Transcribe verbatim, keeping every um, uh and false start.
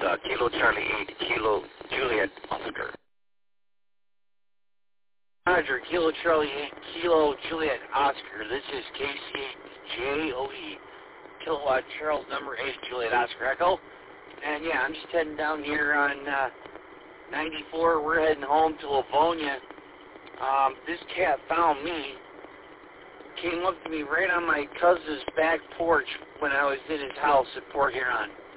uh, Kilo Charlie eight, Kilo Juliet Oscar. Roger, Kilo Charlie eight, Kilo Juliet Oscar. This is K C J O E, Kilowatt Charles number eight, Juliet Oscar Echo. And yeah, I'm just heading down here on uh, ninety-four. We're heading home to Livonia. Um, this cat found me, came up to me right on my cousin's back porch when I was in his house at Port Huron.